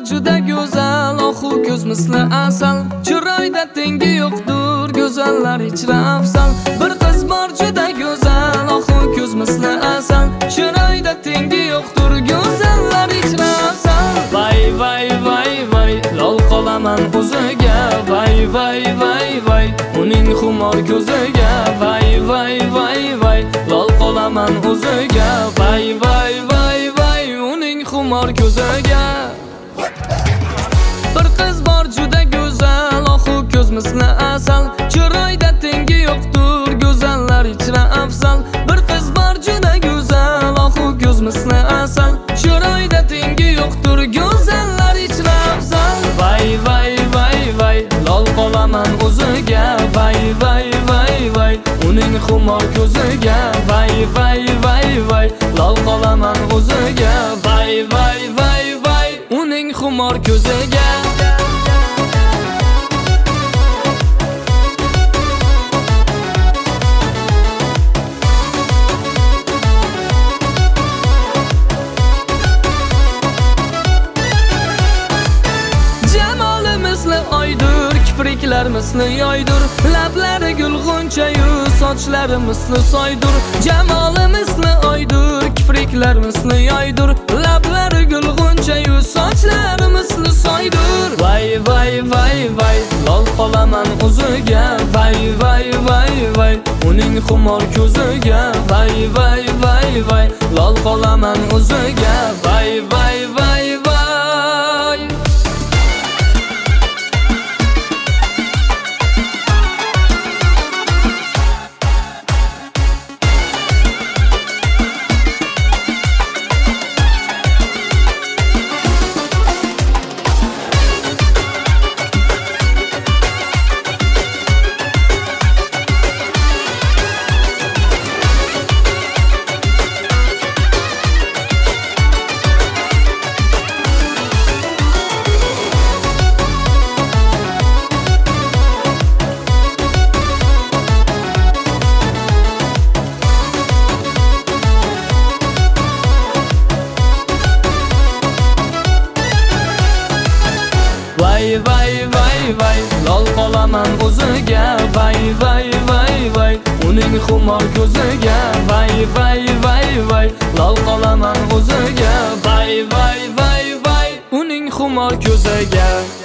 juda go'zal, oxu ko'z misli asal. Chiroyda tengi yo'qdir, go'zallar ichra afzal. Bir qiz bor juda go'zal, oxu ko'z misli asal. Chiroyda tengi yo'qdir, go'zallar ichra afzal. Vay vay vay vay, lol qolaman o'ziga. Vay vay vay vay, uning xumor ko'ziga. Vay vay vay vay, lol qolaman o'ziga. Vay vay vay vay, uning xumor ko'ziga. Bir qiz bor juda go'zal, oxu ko'z misli asal. Chiroyda tengi yo'qdir, go'zallar ichra afzal. Bir qiz bor juda go'zal, oxu ko'z misli asal. Chiroyda tengi yo'qdir, go'zallar ichra afzal. Vay vay vay vay, lol qolaman o'ziga. Vay vay vay vay, uning xumor ko'ziga. Vay vay vay vay, lol qolaman o'ziga. Vay vay vay vay, uning xumor ko'ziga. Kipriklar misli yoydur, lablari gulg'uncha-yu, sochlari misli soydur. Jamoli misli oydur, kipriklar misli yoydur, lablari gulg'uncha-yu, sochlari misli soydur. Vay vay vay vay, lol qolaman o'ziga. Vay vay vay vay, uning xumor ko'ziga. Vay vay vay vay, lol qolaman o'ziga. Vay vay vay vay. Vay vay vay vay, lol qolaman o'ziga. Vay vay vay vay, uning xumor ko'ziga. Vay vay vay vay, lol qolaman o'ziga. Vay vay vay vay, uning xumor ko'ziga.